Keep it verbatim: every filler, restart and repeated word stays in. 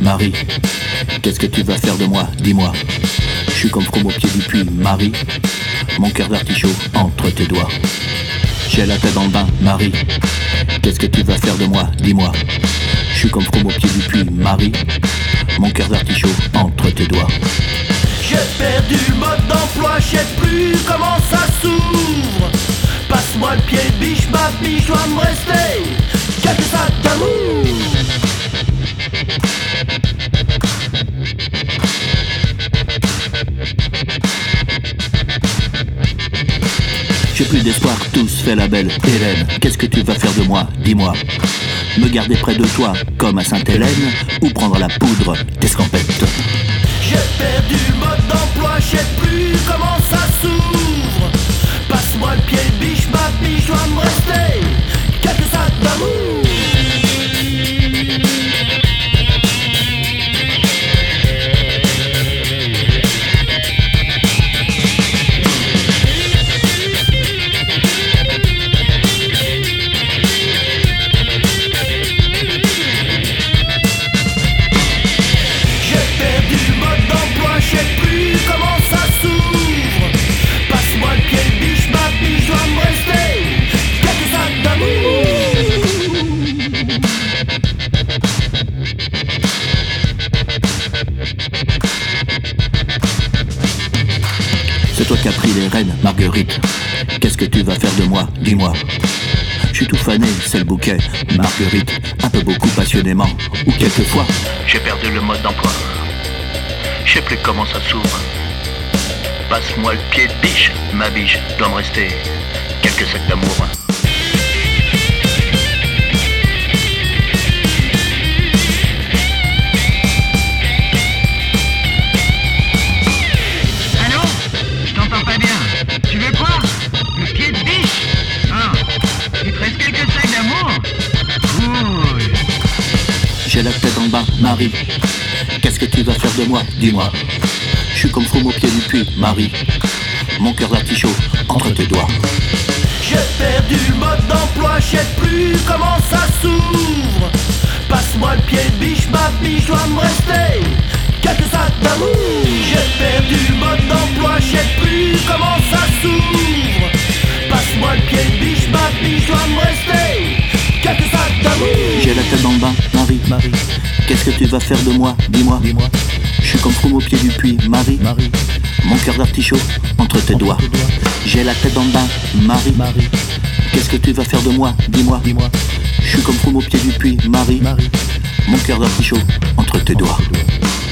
Marie. Qu'est-ce que tu vas faire de moi, dis-moi. Je suis comme Fromme au pied du puits, Marie. Mon cœur d'artichaut entre tes doigts. J'ai la tête dans le bain, Marie. Qu'est-ce que tu vas faire de moi, dis-moi. Je suis comme Fromme au pied du puits, Marie. Mon cœur d'artichaut entre tes doigts. J'ai perdu le mode d'emploi, je sais plus comment ça s'ouvre. Passe-moi le pied de biche, ma biche doit me rester quelques sacs d'amour. J'ai plus d'espoir, tous fait la belle Hélène. Qu'est-ce que tu vas faire de moi, dis-moi. Me garder près de toi comme à Sainte-Hélène, ou prendre la poudre d'escampette. J'ai perdu le mode d'emploi, je sais plus comment ça s'ouvre. Passe-moi le pied de biche, ma biche doit me rester quelques sacs d'amour. C'est toi qui as pris les rênes, Marguerite. Qu'est-ce que tu vas faire de moi, dis-moi. Je suis tout fané, c'est le bouquet, Marguerite. Un peu beaucoup passionnément, ou quelquefois. J'ai perdu le mode d'emploi. Je sais plus comment ça s'ouvre. Passe-moi le pied de biche, ma biche doit me rester quelques sacs d'amour. Tu veux quoi? Le pied de biche? Ah, il te reste quelques sacs d'amour? Cool. J'ai la tête en bas, Marie. Qu'est-ce que tu vas faire de moi, dis-moi. Je suis comme Fromme au pied du puits, Marie. Mon cœur d'artichaut entre tes doigts. J'ai perdu le mode d'emploi, je sais plus comment ça s'ouvre. Passe-moi le pied de biche, ma biche doit me rester quelques sacs d'amour. J'ai perdu le mode d'emploi, je sais plus comment ça s'ouvre. Passe-moi le pied de biche, ma biche doit me rester quelques sacs d'amour. J'ai la tête dans le bain, Marie. Marie. Qu'est-ce que tu vas faire de moi, dis-moi. Dis-moi. Je suis comme Fromme au pied du puits, Marie. Marie. Mon cœur d'artichaut entre tes doigts. J'ai la tête dans le bain, Marie. Marie. Qu'est-ce que tu vas faire de moi, dis-moi. Dis-moi. Je suis comme Fromme au pied du puits, Marie. Marie. Mon cœur d'artichaut entre tes doigts.